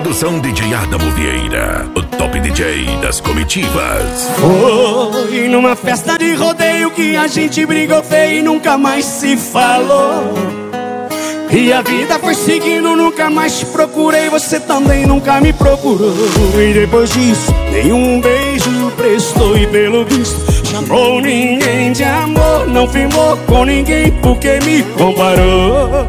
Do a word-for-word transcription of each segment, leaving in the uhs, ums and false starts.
Produção D J Adamo Vieira, o top D J das comitivas. Foi numa festa de rodeio que a gente brigou feio e nunca mais se falou. E a vida foi seguindo, nunca mais te procurei, você também nunca me procurou. E depois disso, nenhum beijo prestou e pelo visto chamou ninguém de amor. Não firmou com ninguém porque me comparou.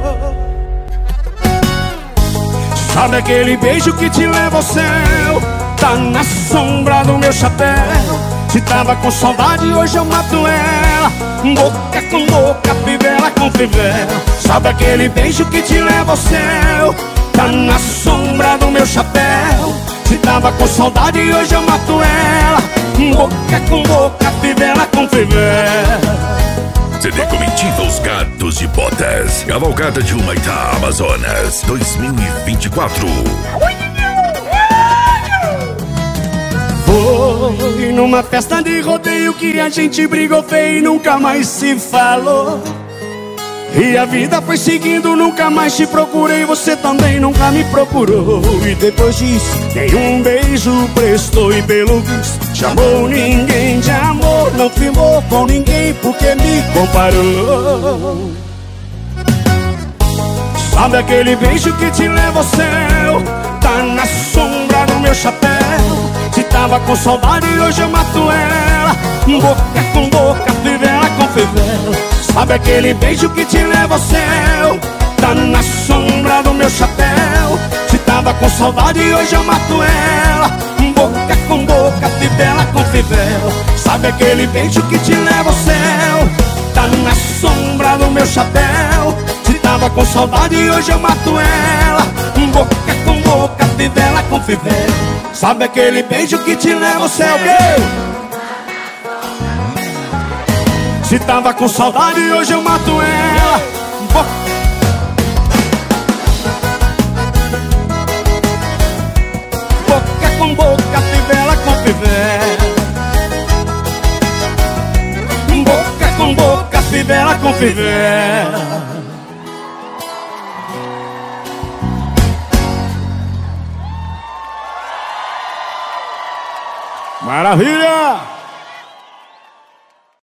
Sabe aquele beijo que te leva ao céu? Tá na sombra do meu chapéu. Se tava com saudade, hoje eu mato ela. Boca com boca, fivela com fivela. Sabe aquele beijo que te leva ao céu? Tá na sombra do meu chapéu. Se tava com saudade, hoje eu mato ela. Boca com boca, fivela com fivela. C D Comitiva Os Gatos de Botas, Cavalgada de Humaitá, Amazonas, dois mil e vinte e quatro. Foi numa festa de rodeio que a gente brigou feio e nunca mais se falou. E a vida foi seguindo, nunca mais te procurei, você também nunca me procurou. E depois disso, nenhum beijo prestou e pelo visto chamou ninguém de amor. Não firmou com ninguém porque me comparou. Sabe aquele beijo que te leva ao céu? Tá na sombra do meu chapéu. Se tava com saudade, hoje eu mato ela. Boca com boca, fivela com fivela. Sabe aquele beijo que te leva ao céu? Tá na sombra do meu chapéu. Se tava com saudade, hoje eu mato ela. Boca com boca, fivela com fivela. Sabe aquele beijo que te leva ao céu? Tá na sombra do meu chapéu. Se tava com saudade, hoje eu mato ela. Boca com boca, fivela com fivela. Sabe aquele beijo que te leva ao céu? Se tava com saudade, hoje eu mato ela. Boca, boca com boca, fivela com fivela. Boca com boca, fivela com fivela. Maravilha!